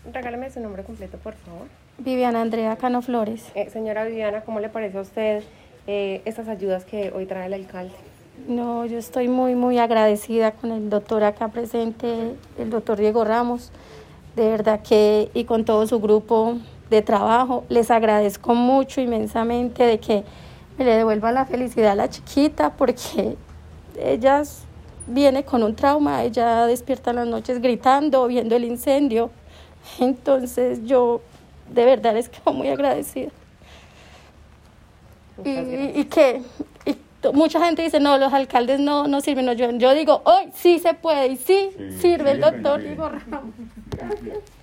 Regáleme su nombre completo, por favor. Viviana Andrea Cano Flores. Señora Viviana, ¿cómo le parece a usted estas ayudas que hoy trae el alcalde? No, yo estoy muy agradecida con el doctor acá presente, el doctor Diego Ramos, de verdad que, y con todo su grupo de trabajo. Les agradezco mucho, inmensamente, de que me le devuelvan la felicidad a la chiquita, porque ella viene con un trauma, ella despierta en las noches gritando, viendo el incendio. Entonces yo de verdad les quedo muy agradecida. Mucha gente dice, no, los alcaldes no sirven. No, yo digo, hoy sí se puede y sí sirve el doctor Diego Ramos. Gracias.